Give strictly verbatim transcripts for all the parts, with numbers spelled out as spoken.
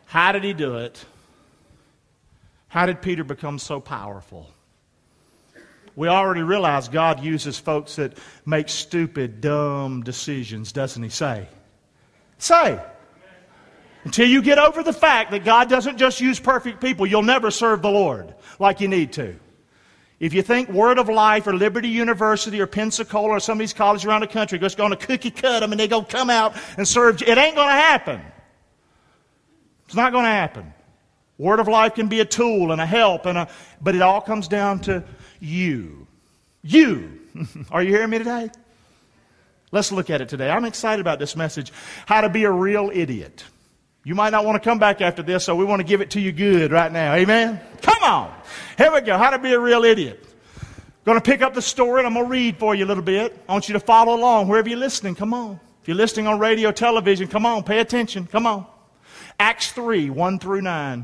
How did he do it? How did Peter become so powerful? We already realize God uses folks that make stupid, dumb decisions, doesn't he say? Say. Until you get over the fact that God doesn't just use perfect people, you'll never serve the Lord like you need to. If you think Word of Life or Liberty University or Pensacola or some of these colleges around the country are just going to cookie cut them and they're going to come out and serve, it ain't going to happen. It's not going to happen. Word of Life can be a tool and a help, and a, but it all comes down to you. You. Are you hearing me today? Let's look at it today. I'm excited about this message, how to be a real idiot. You might not want to come back after this, so we want to give it to you good right now. Amen? Come on. Here we go. How to be a real idiot. Going to pick up the story, and I'm going to read for you a little bit. I want you to follow along wherever you're listening. Come on. If you're listening on radio, television, come on. Pay attention. Come on. Acts three, one through nine.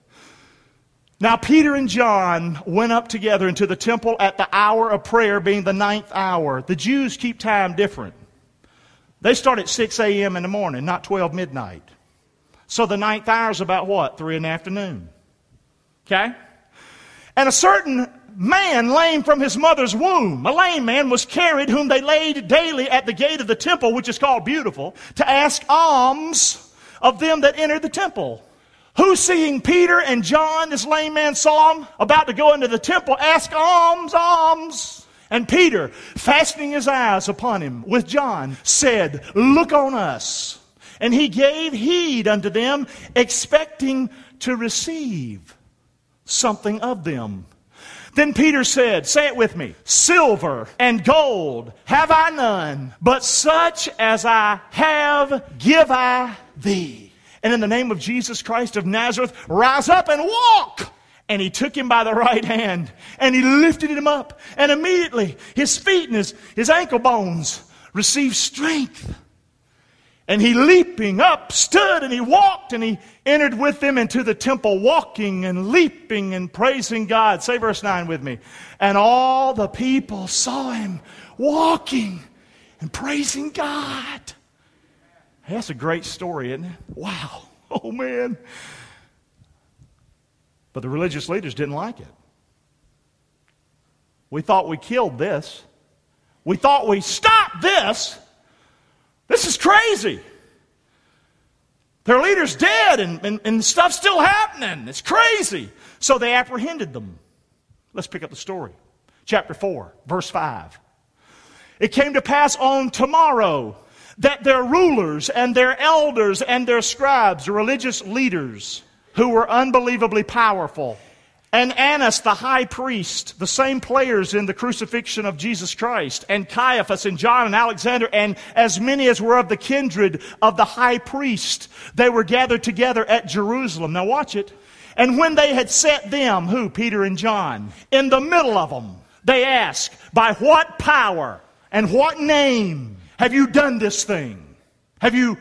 Now Peter and John went up together into the temple at the hour of prayer, being the ninth hour. The Jews keep time different. They start at six a.m. in the morning, not twelve midnight. So the ninth hour is about what? Three in the afternoon. Okay? And a certain man, lame from his mother's womb, a lame man was carried, whom they laid daily at the gate of the temple, which is called Beautiful, to ask alms of them that entered the temple. Who, seeing Peter and John, this lame man, saw him about to go into the temple, asked alms, alms. And Peter, fastening his eyes upon him with John, said, Look on us. And he gave heed unto them, expecting to receive something of them. Then Peter said, say it with me, Silver and gold have I none, but such as I have give I thee. And in the name of Jesus Christ of Nazareth, rise up and walk. And he took him by the right hand, and he lifted him up. And immediately his feet and his, his ankle bones received strength. And he, leaping up, stood, and he walked, and he entered with them into the temple, walking and leaping and praising God. Say verse nine with me. And all the people saw him walking and praising God. Hey, that's a great story, isn't it? Wow. Oh, man. But the religious leaders didn't like it. We thought we killed this. We thought we stopped this. This is crazy. Their leader's dead and, and, and stuff's still happening. It's crazy. So they apprehended them. Let's pick up the story. Chapter four, verse five. It came to pass on tomorrow that their rulers and their elders and their scribes, the religious leaders who were unbelievably powerful, and Annas the high priest, the same players in the crucifixion of Jesus Christ, and Caiaphas and John and Alexander, and as many as were of the kindred of the high priest, they were gathered together at Jerusalem. Now watch it. And when they had set them, who? Peter and John, in the middle of them, they asked, by what power and what name have you done this thing? Have you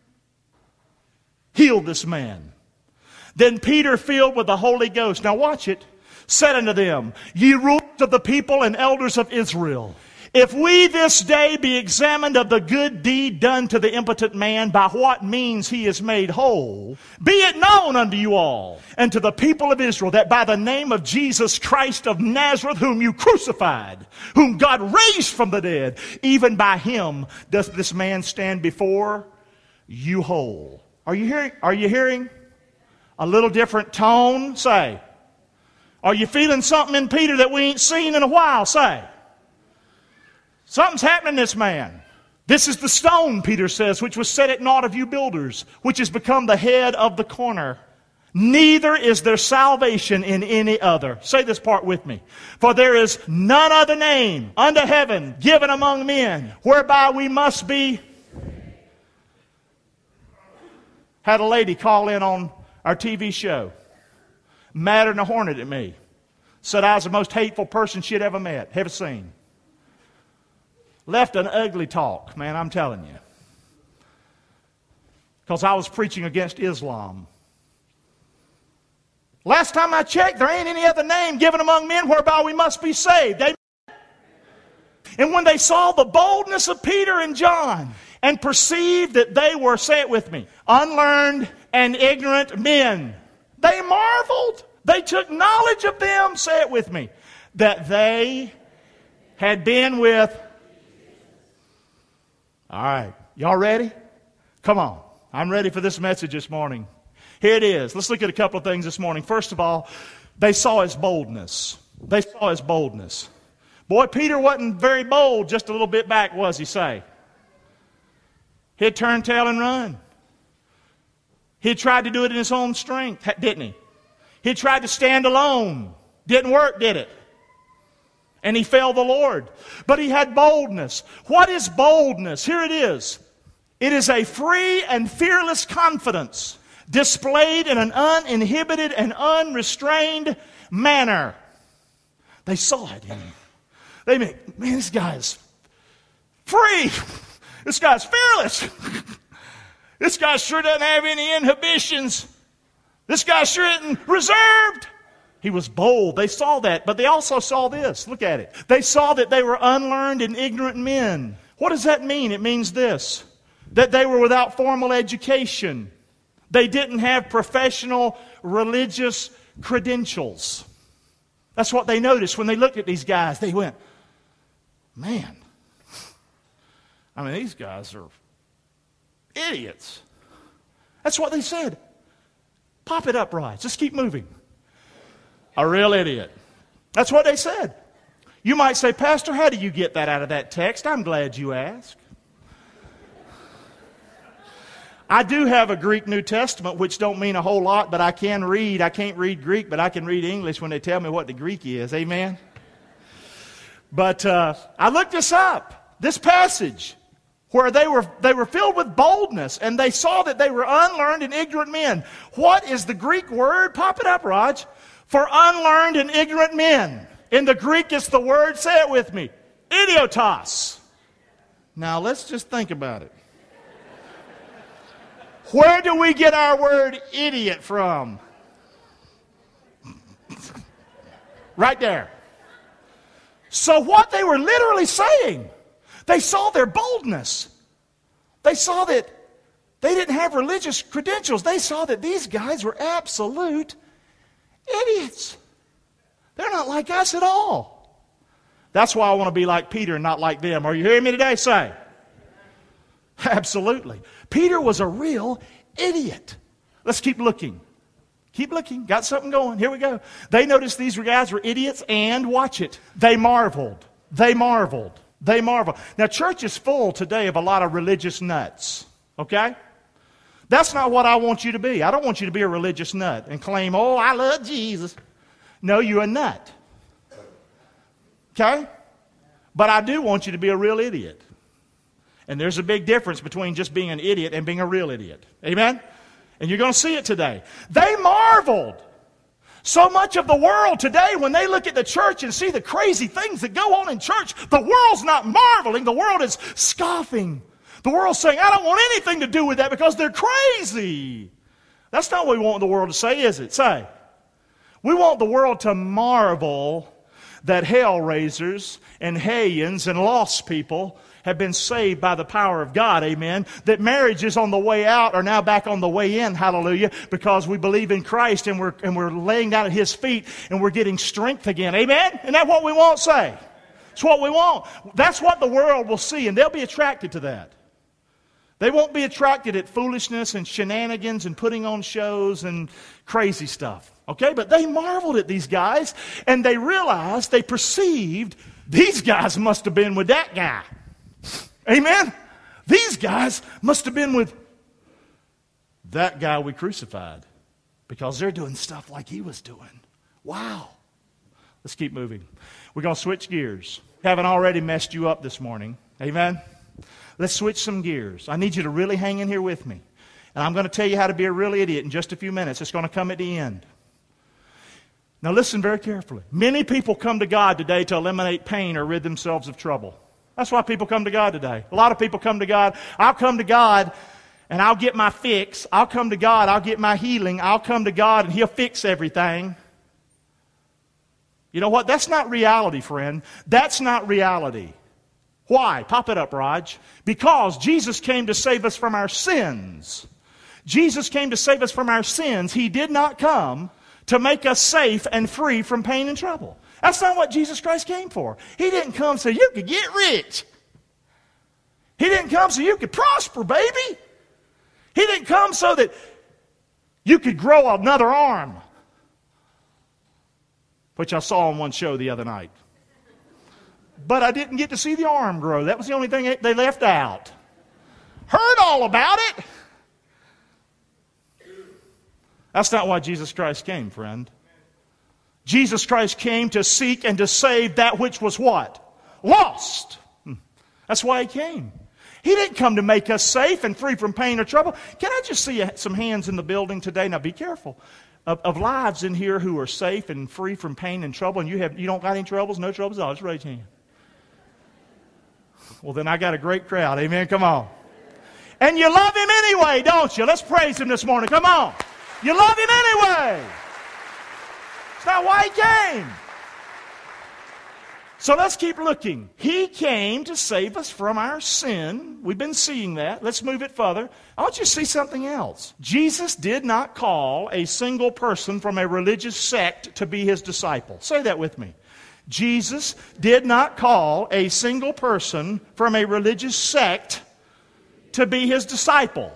healed this man? Then Peter, filled with the Holy Ghost, now watch it, said unto them, Ye rulers of the people and elders of Israel, if we this day be examined of the good deed done to the impotent man, by what means he is made whole, be it known unto you all, and to the people of Israel, that by the name of Jesus Christ of Nazareth, whom you crucified, whom God raised from the dead, even by him doth this man stand before you whole. Are you hearing? Are you hearing? A little different tone? Say. Are you feeling something in Peter that we ain't seen in a while? Say. Something's happening to this man. This is the stone, Peter says, which was set at naught of you builders, which has become the head of the corner. Neither is there salvation in any other. Say this part with me. For there is none other name under heaven given among men, whereby we must be. Had a lady call in on our T V show, madder than a hornet at me. Said I was the most hateful person she had ever met, ever seen. Left an ugly talk, man, I'm telling you. Because I was preaching against Islam. Last time I checked, there ain't any other name given among men whereby we must be saved. They... And when they saw the boldness of Peter and John, and perceived that they were, say it with me, unlearned and ignorant men. They marveled. They took knowledge of them, say it with me, that they had been with. All right, y'all ready? Come on. I'm ready for this message this morning. Here it is. Let's look at a couple of things this morning. First of all, they saw his boldness. They saw his boldness. Boy, Peter wasn't very bold just a little bit back, was he, say? He'd turn tail and run. He tried to do it in his own strength, didn't he? He tried to stand alone. Didn't work, did it? And he failed the Lord. But he had boldness. What is boldness? Here it is. It is a free and fearless confidence displayed in an uninhibited and unrestrained manner. They saw it in him. They mean, man, this guy's free. This guy's fearless. This guy sure doesn't have any inhibitions. This guy sure isn't reserved. He was bold. They saw that. But they also saw this. Look at it. They saw that they were unlearned and ignorant men. What does that mean? It means this. That they were without formal education. They didn't have professional religious credentials. That's what they noticed when they looked at these guys. They went, man, I mean, these guys are idiots. That's what they said. Pop it up, Rise. Just keep moving. A real idiot. That's what they said. You might say, Pastor, how do you get that out of that text? I'm glad you asked. I do have a Greek New Testament, which don't mean a whole lot, but I can read. I can't read Greek, but I can read English when they tell me what the Greek is. Amen? But uh, I looked this up. This passage where they were, they were filled with boldness, and they saw that they were unlearned and ignorant men. What is the Greek word? Pop it up, Raj. For unlearned and ignorant men. In the Greek, it's the word, say it with me, idiotos. Now, let's just think about it. Where do we get our word idiot from? Right there. So what they were literally saying, they saw their boldness. They saw that they didn't have religious credentials. They saw that these guys were absolute idiots. They're not like us at all. That's why I want to be like Peter and not like them. Are you hearing me today? Say. Absolutely. Peter was a real idiot. Let's keep looking. Keep looking. Got something going. Here we go. They noticed these guys were idiots, and watch it. They marveled. They marveled. They marveled. Now, church is full today of a lot of religious nuts. Okay? That's not what I want you to be. I don't want you to be a religious nut and claim, oh, I love Jesus. No, you're a nut. Okay? But I do want you to be a real idiot. And there's a big difference between just being an idiot and being a real idiot. Amen? And you're going to see it today. They marveled. So much of the world today, when they look at the church and see the crazy things that go on in church, the world's not marveling. The world is scoffing. The world's saying, I don't want anything to do with that because they're crazy. That's not what we want the world to say, is it? Say. We want the world to marvel that hell-raisers and hellions and lost people have been saved by the power of God, amen. That marriages on the way out are now back on the way in, hallelujah, because we believe in Christ and we're, and we're laying down at His feet and we're getting strength again, amen? Isn't that what we want, say? It's what we want. That's what the world will see, and they'll be attracted to that. They won't be attracted at foolishness and shenanigans and putting on shows and crazy stuff, okay? But they marveled at these guys, and they realized, they perceived, these guys must have been with that guy. Amen? These guys must have been with that guy we crucified because they're doing stuff like he was doing. Wow. Let's keep moving. We're going to switch gears. Haven't already messed you up this morning. Amen? Let's switch some gears. I need you to really hang in here with me. And I'm going to tell you how to be a real idiot in just a few minutes. It's going to come at the end. Now listen very carefully. Many people come to God today to eliminate pain or rid themselves of trouble. That's why people come to God today. A lot of people come to God. I'll come to God and I'll get my fix. I'll come to God. I'll get my healing. I'll come to God and He'll fix everything. You know what? That's not reality, friend. That's not reality. Why? Pop it up, Raj. Because Jesus came to save us from our sins. Jesus came to save us from our sins. He did not come to make us safe and free from pain and trouble. That's not what Jesus Christ came for. He didn't come so you could get rich. He didn't come so you could prosper, baby. He didn't come so that you could grow another arm, which I saw on one show the other night. But I didn't get to see the arm grow. That was the only thing they left out. Heard all about it. That's not why Jesus Christ came, friend. Jesus Christ came to seek and to save that which was what? Lost. That's why He came. He didn't come to make us safe and free from pain or trouble. Can I just see some hands in the building today? Now be careful. Of, of lives in here who are safe and free from pain and trouble, and you have you don't got any troubles, no troubles at all. Just raise your hand. Well, then I got a great crowd. Amen. Come on. And you love Him anyway, don't you? Let's praise Him this morning. Come on. You love Him anyway. It's not why He came. So let's keep looking. He came to save us from our sin. We've been seeing that. Let's move it further. I want you to see something else. Jesus did not call a single person from a religious sect to be His disciple. Say that with me. Jesus did not call a single person from a religious sect to be His disciple.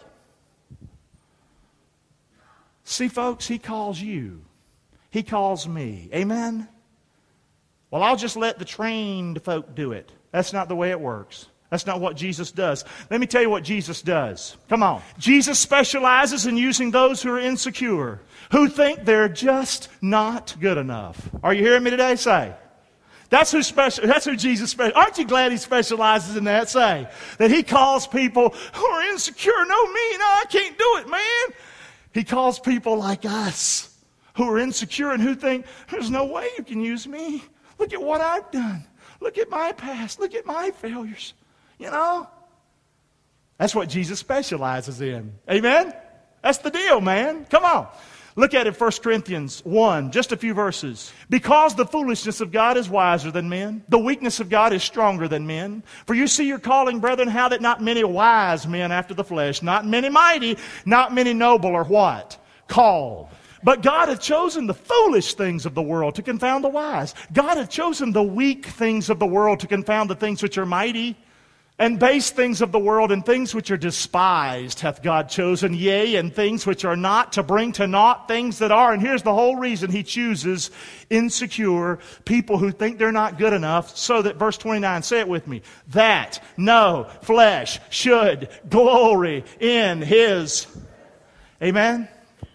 See, folks, He calls you. He calls me. Amen? Well, I'll just let the trained folk do it. That's not the way it works. That's not what Jesus does. Let me tell you what Jesus does. Come on. Jesus specializes in using those who are insecure, who think they're just not good enough. Are you hearing me today? Say. That's who special. That's who Jesus specializes. Aren't you glad He specializes in that? Say that He calls people who are insecure. No, me, no, I can't do it, man. He calls people like us who are insecure and who think there's no way you can use me. Look at what I've done. Look at my past. Look at my failures. You know? That's what Jesus specializes in. Amen? That's the deal, man. Come on. Look at it, First Corinthians one, just a few verses. Because the foolishness of God is wiser than men, the weakness of God is stronger than men. For you see your calling, brethren, how that not many wise men after the flesh, not many mighty, not many noble are what? Called. But God hath chosen the foolish things of the world to confound the wise. God hath chosen the weak things of the world to confound the things which are mighty. And base things of the world and things which are despised hath God chosen, yea, and things which are not, to bring to naught things that are. And here's the whole reason He chooses insecure people who think they're not good enough, so that, verse twenty-nine, say it with me, that no flesh should glory in His. Amen?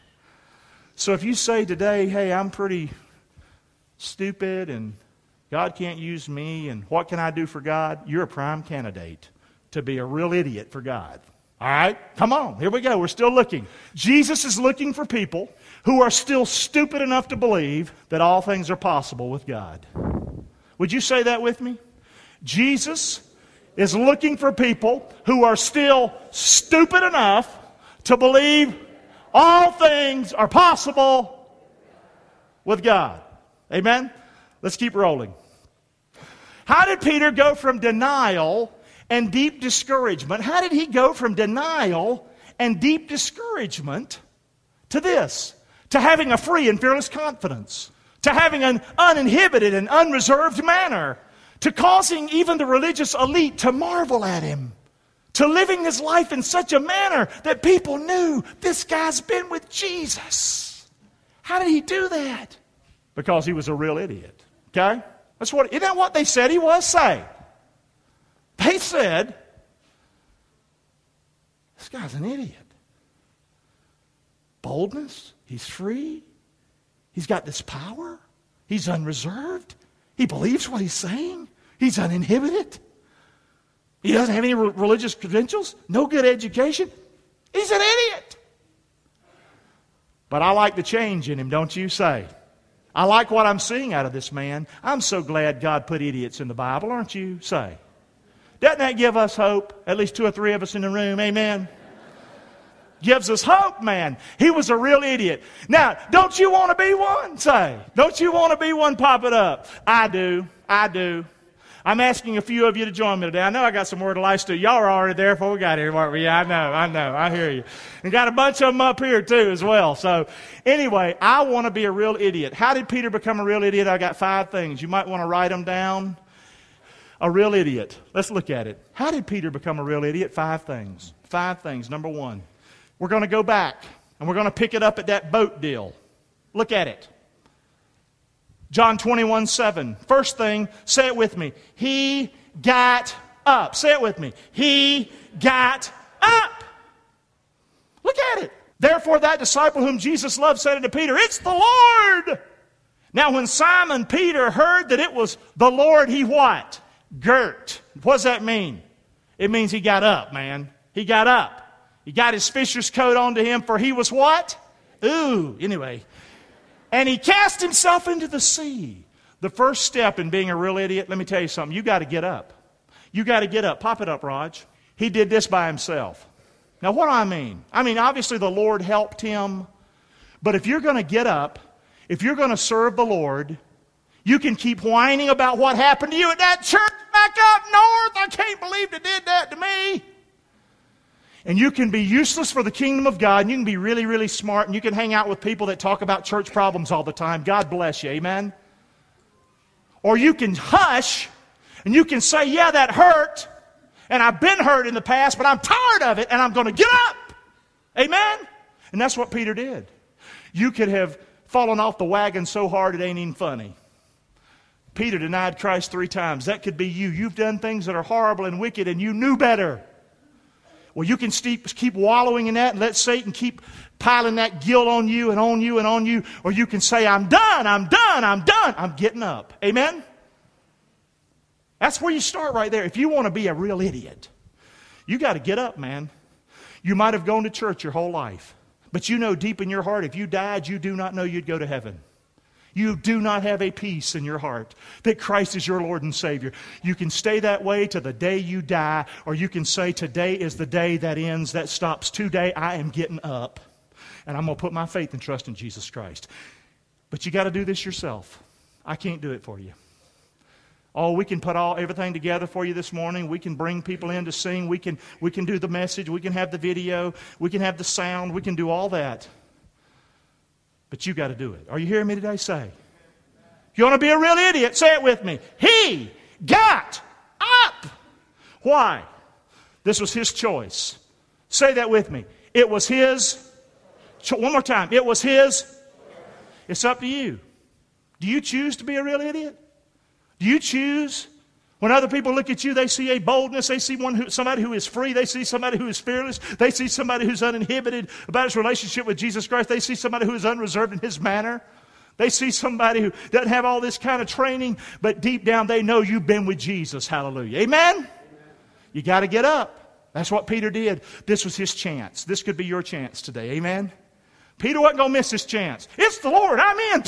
So if you say today, hey, I'm pretty stupid and God can't use me and what can I do for God? You're a prime candidate to be a real idiot for God. All right? Come on. Here we go. We're still looking. Jesus is looking for people who are still stupid enough to believe that all things are possible with God. Would you say that with me? Jesus is looking for people who are still stupid enough to believe all things are possible with God. Amen? Let's keep rolling. How did Peter go from denial and deep discouragement? How did he go from denial and deep discouragement to this? To having a free and fearless confidence. To having an uninhibited and unreserved manner. To causing even the religious elite to marvel at him. To living his life in such a manner that people knew this guy's been with Jesus. How did he do that? Because he was a real idiot. Okay? That's what, isn't that what they said he was? Say. They said, this guy's an idiot. Boldness. He's free. He's got this power. He's unreserved. He believes what he's saying. He's uninhibited. He doesn't have any re- religious credentials. No good education. He's an idiot. But I like the change in him, don't you say? I like what I'm seeing out of this man. I'm so glad God put idiots in the Bible, aren't you? Say. Doesn't that give us hope? At least two or three of us in the room. Amen. Gives us hope, man. He was a real idiot. Now, don't you want to be one? Say. Don't you want to be one? Pop it up. I do. I do. I'm asking a few of you to join me today. I know I got some word of life too. Y'all were already there before we got here, weren't we? Yeah, I know, I know, I hear you. And got a bunch of them up here too as well. So anyway, I want to be a real idiot. How did Peter become a real idiot? I got five things. You might want to write them down. A real idiot. Let's look at it. How did Peter become a real idiot? Five things. Five things. Number one, we're going to go back and we're going to pick it up at that boat deal. Look at it. John twenty-one seven. First thing, say it with me. He got up. Say it with me. He got up. Look at it. Therefore that disciple whom Jesus loved said unto Peter, it's the Lord. Now when Simon Peter heard that it was the Lord, he what? Girt. What does that mean? It means he got up, man. He got up. He got his fisher's coat onto him, for he was what? Ooh. Anyway. And he cast himself into the sea. The first step in being a real idiot, let me tell you something. You got to get up. You got to get up. Pop it up, Raj. He did this by himself. Now, what do I mean? I mean, obviously the Lord helped him. But if you're going to get up, if you're going to serve the Lord, you can keep whining about what happened to you at that church back up north. I can't believe they did that to me. And you can be useless for the kingdom of God, and you can be really, really smart, and you can hang out with people that talk about church problems all the time. God bless you, amen? Or you can hush, and you can say, yeah, that hurt, and I've been hurt in the past, but I'm tired of it, and I'm going to get up. Amen? And that's what Peter did. You could have fallen off the wagon so hard it ain't even funny. Peter denied Christ three times. That could be you. You've done things that are horrible and wicked, and you knew better. Well, you can keep wallowing in that and let Satan keep piling that guilt on you and on you and on you. Or you can say, I'm done, I'm done, I'm done. I'm getting up. Amen? That's where you start right there. If you want to be a real idiot, you got to get up, man. You might have gone to church your whole life. But you know deep in your heart, if you died, you do not know you'd go to heaven. You do not have a peace in your heart that Christ is your Lord and Savior. You can stay that way to the day you die, or you can say today is the day that ends, that stops. Today I am getting up, and I'm going to put my faith and trust in Jesus Christ. But you got to do this yourself. I can't do it for you. Oh, we can put all everything together for you this morning. We can bring people in to sing. We can, we can do the message. We can have the video. We can have the sound. We can do all that. But you got to do it. Are you hearing me today? Say. If you want to be a real idiot, say it with me. He got up. Why? This was his choice. Say that with me. It was his. Cho- One more time. It was his. It's up to you. Do you choose to be a real idiot? Do you choose? When other people look at you, they see a boldness. They see one who, somebody who is free. They see somebody who is fearless. They see somebody who's uninhibited about his relationship with Jesus Christ. They see somebody who is unreserved in his manner. They see somebody who doesn't have all this kind of training, but deep down they know you've been with Jesus. Hallelujah. Amen? Amen. You got to get up. That's what Peter did. This was his chance. This could be your chance today. Amen? Peter wasn't going to miss his chance. It's the Lord. I'm in.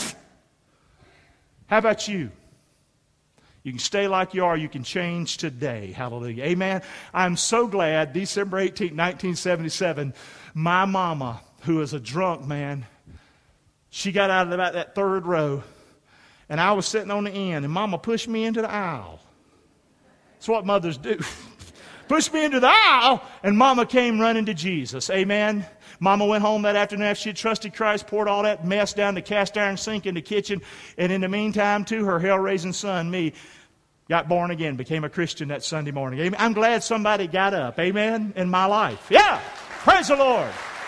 How about you? You can stay like you are. You can change today. Hallelujah. Amen. I'm so glad December eighteenth, nineteen seventy-seven, my mama, who is a drunk, man, she got out of about that third row, and I was sitting on the end, and Mama pushed me into the aisle. That's what mothers do. Pushed me into the aisle, and Mama came running to Jesus. Amen. Mama went home that afternoon after she had trusted Christ, poured all that mess down the cast iron sink in the kitchen, and in the meantime, too, her hell-raising son, me, got born again, became a Christian that Sunday morning. Amen. I'm glad somebody got up, amen, in my life. Yeah, praise the Lord.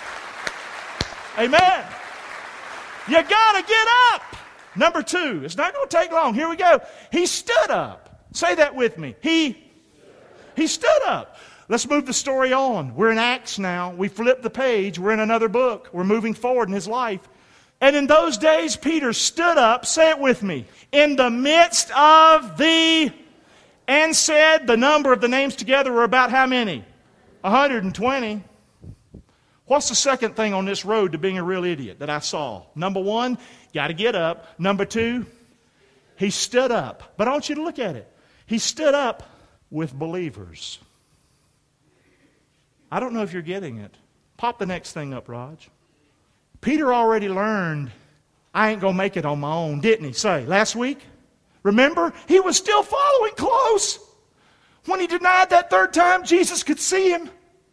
Amen. You got to get up. Number two, it's not going to take long. Here we go. He stood up. Say that with me. He, he stood up. Let's move the story on. We're in Acts now. We flipped the page. We're in another book. We're moving forward in his life. And in those days, Peter stood up, say it with me, in the midst of the, and said, the number of the names together were about how many? one hundred twenty. What's the second thing on this road to being a real idiot that I saw? Number one, got to get up. Number two, he stood up. But I want you to look at it. He stood up with believers. I don't know if you're getting it. Pop the next thing up, Raj. Peter already learned, I ain't going to make it on my own, didn't he? Say, last week? Remember? He was still following close. When he denied that third time, Jesus could see him.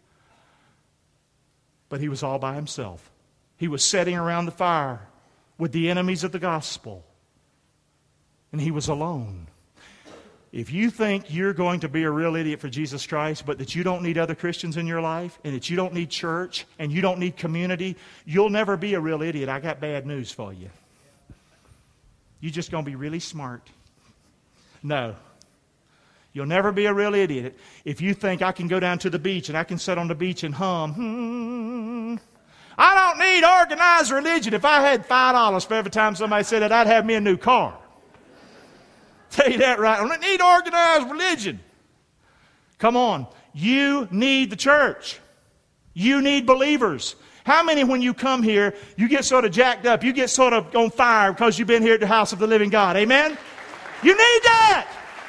But he was all by himself. He was sitting around the fire with the enemies of the gospel. And he was alone. If you think you're going to be a real idiot for Jesus Christ, but that you don't need other Christians in your life, and that you don't need church, and you don't need community, you'll never be a real idiot. I got bad news for you. You're just going to be really smart. No. You'll never be a real idiot if you think I can go down to the beach and I can sit on the beach and hum. Hmm. I don't need organized religion. If I had five dollars for every time somebody said that, I'd have me a new car. Tell you that right. I don't need organized religion. Come on. You need the church. You need believers. How many, when you come here, you get sort of jacked up, you get sort of on fire because you've been here at the house of the living God? Amen? You need that.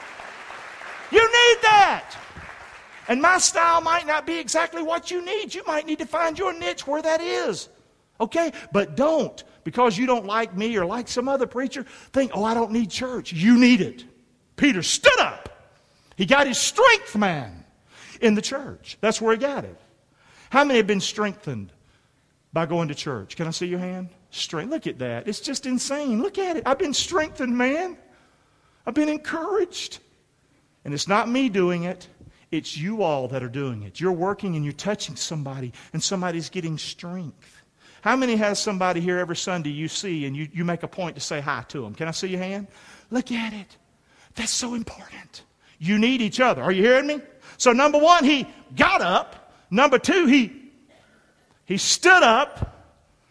You need that. And my style might not be exactly what you need. You might need to find your niche where that is. Okay? But don't, because you don't like me or like some other preacher, think, oh, I don't need church. You need it. Peter stood up. He got his strength, man, in the church. That's where he got it. How many have been strengthened by going to church? Can I see your hand? Strength. Look at that. It's just insane. Look at it. I've been strengthened, man. I've been encouraged. And it's not me doing it. It's you all that are doing it. You're working and you're touching somebody, and somebody's getting strength. How many has somebody here every Sunday you see and you, you make a point to say hi to them? Can I see your hand? Look at it. That's so important. You need each other. Are you hearing me? So number one, he got up. Number two, he, he stood up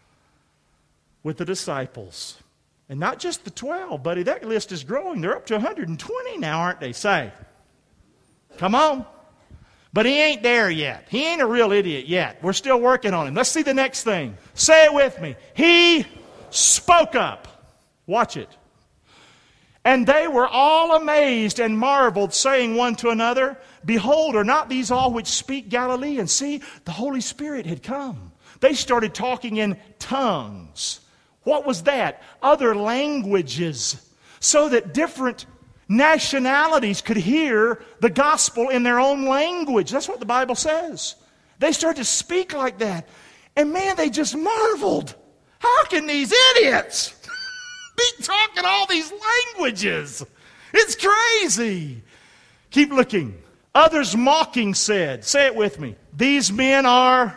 with the disciples. And not just the twelve, buddy. That list is growing. They're up to one hundred twenty now, aren't they? Say. Come on. But he ain't there yet. He ain't a real idiot yet. We're still working on him. Let's see the next thing. Say it with me. He spoke up. Watch it. And they were all amazed and marveled, saying one to another, Behold, are not these all which speak Galilean? See, the Holy Spirit had come. They started talking in tongues. What was that? Other languages. So that different nationalities could hear the gospel in their own language. That's what the Bible says. They started to speak like that. And man, they just marveled. How can these idiots be talking all these languages? It's crazy. Keep looking. Others mocking said, say it with me, these men are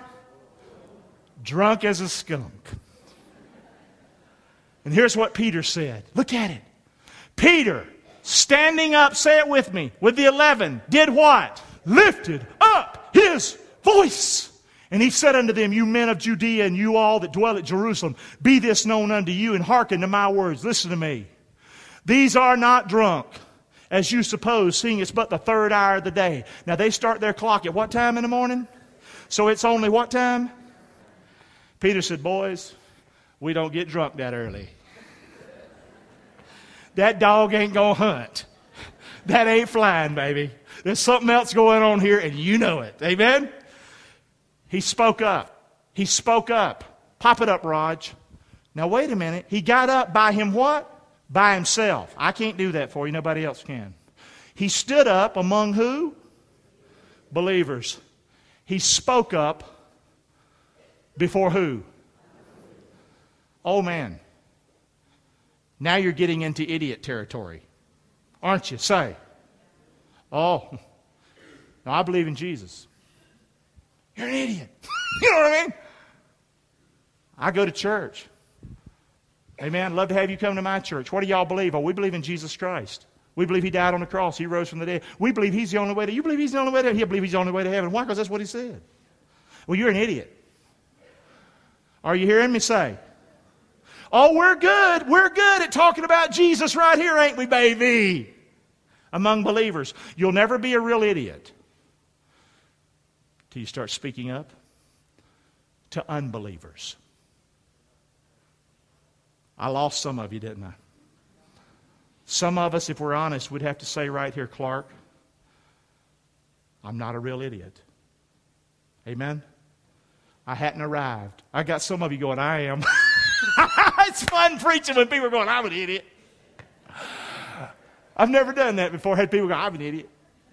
drunk as a skunk. And here's what Peter said. Look at it. Peter, standing up, say it with me, with the eleven, did what? Lifted up his voice. And he said unto them, You men of Judea, and you all that dwell at Jerusalem, be this known unto you, and hearken to my words. Listen to me. These are not drunk, as you suppose, seeing it's but the third hour of the day. Now they start their clock at what time in the morning? So it's only what time? Peter said, Boys, we don't get drunk that early. That dog ain't going to hunt. That ain't flying, baby. There's something else going on here, and you know it. Amen? He spoke up. He spoke up. Pop it up, Raj. Now, wait a minute. He got up by him what? By himself. I can't do that for you. Nobody else can. He stood up among who? Believers. He spoke up before who? Oh, man. Now you're getting into idiot territory, aren't you? Say, oh, no, I believe in Jesus. You're an idiot. You know what I mean? I go to church. Amen. I'd love to have you come to my church. What do y'all believe? Oh, we believe in Jesus Christ. We believe He died on the cross. He rose from the dead. We believe He's the only way to... You believe He's the only way to... He'll believe He's the only way to heaven. Why? Because that's what He said. Well, you're an idiot. Are you hearing me say? Oh, we're good. We're good at talking about Jesus right here, ain't we, baby? Among believers. You'll never be a real idiot till you start speaking up to unbelievers. I lost some of you, didn't I? Some of us, if we're honest, would have to say right here, Clark, I'm not a real idiot. Amen? I hadn't arrived. I got some of you going, I am. It's fun preaching when people are going, I'm an idiot. I've never done that before. Had people go, I'm an idiot.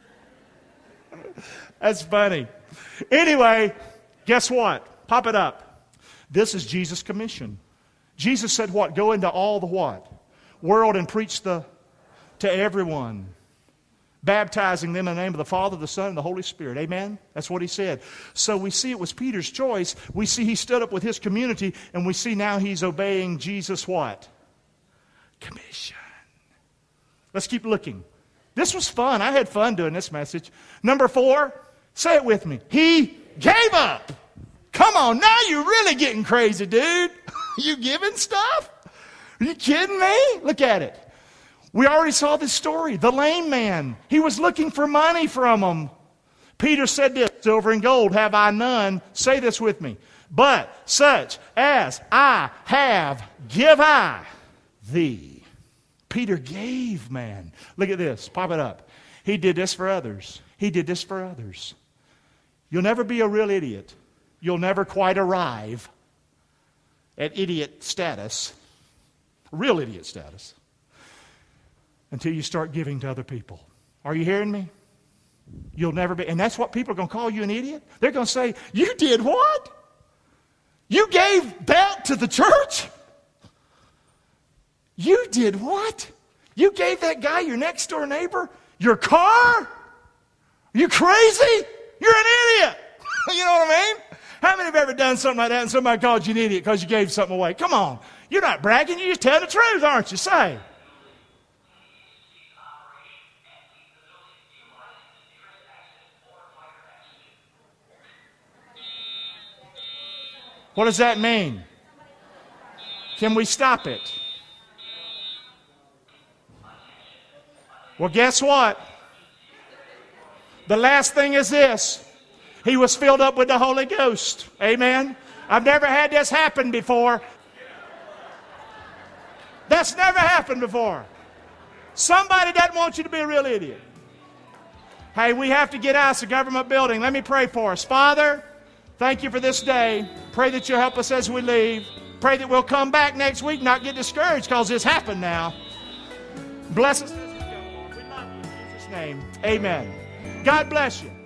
That's funny. Anyway, guess what? Pop it up. This is Jesus' commission. Jesus said what? Go into all the what? World and preach the to everyone, baptizing them in the name of the Father, the Son, and the Holy Spirit. Amen? That's what he said. So we see it was Peter's choice. We see he stood up with his community, and we see now he's obeying Jesus' what? Commission. Let's keep looking. This was fun. I had fun doing this message. Number four, say it with me. He gave up. Come on, now you're really getting crazy, dude. You giving stuff? Are you kidding me? Look at it. We already saw this story. The lame man. He was looking for money from him. Peter said this, silver and gold have I none. Say this with me. But such as I have, give I thee. Peter gave, man. Look at this. Pop it up. He did this for others. He did this for others. You'll never be a real idiot. You'll never quite arrive at idiot status, real idiot status, until you start giving to other people. Are you hearing me? You'll never be. And that's what people are going to call you an idiot? They're going to say, you did what? You gave that to the church? You did what? You gave that guy, your next door neighbor, your car? Are you crazy? You're an idiot. You know what I mean? How many have ever done something like that and somebody called you an idiot because you gave something away? Come on. You're not bragging. You're just telling the truth, aren't you? Say. What does that mean? Can we stop it? Well, guess what? The last thing is this. He was filled up with the Holy Ghost. Amen? I've never had this happen before. That's never happened before. Somebody doesn't want you to be a real idiot. Hey, we have to get out of the government building. Let me pray for us. Father, thank you for this day. Pray that you'll help us as we leave. Pray that we'll come back next week, not get discouraged because this happened now. Bless us as we go, Lord. We love you in Jesus' name. Amen. God bless you.